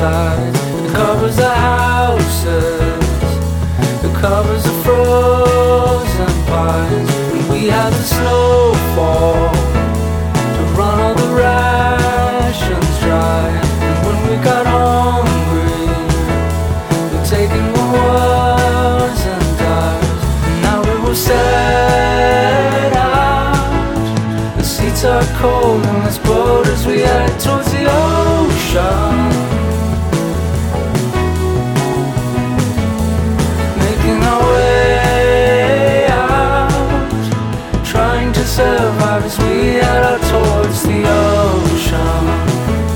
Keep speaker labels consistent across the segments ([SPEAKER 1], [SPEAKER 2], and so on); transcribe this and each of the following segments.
[SPEAKER 1] hillsides, it covers the houses, it covers the frozen pines. And we had the snowfall to run all the rations dry. And when we got hungry, we're taking what wasn't ours. And now we were set out, the seats are cold in this boat as we head towards the ocean, making our way out, trying to survive as we head out towards the ocean.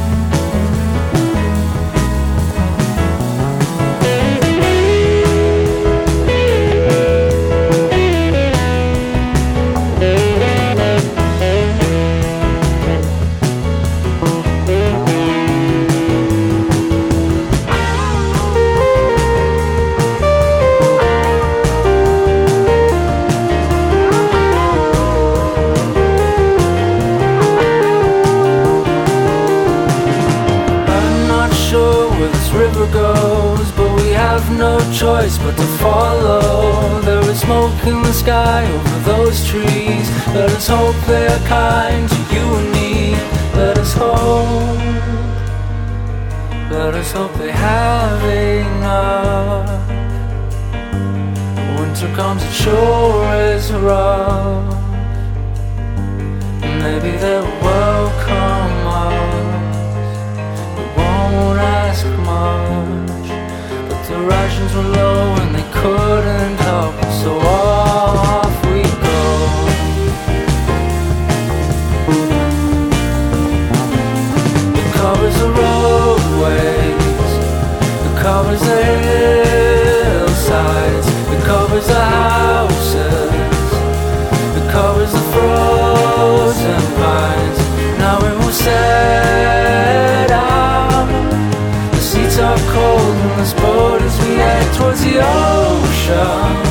[SPEAKER 1] River goes, but we have no choice but to follow. There is smoke in the sky over those trees. Let us hope they are kind to you and me. Let us hope they have enough. Winter comes, it sure is rough. Maybe they'll welcome us, won't ask much, but the rations were low and they couldn't help us, so off we go. It covers the roadways, it covers the hillsides, it covers the houses, it covers the frozen pines. Now we will set out, the seats are cold in this boat as we head towards the ocean.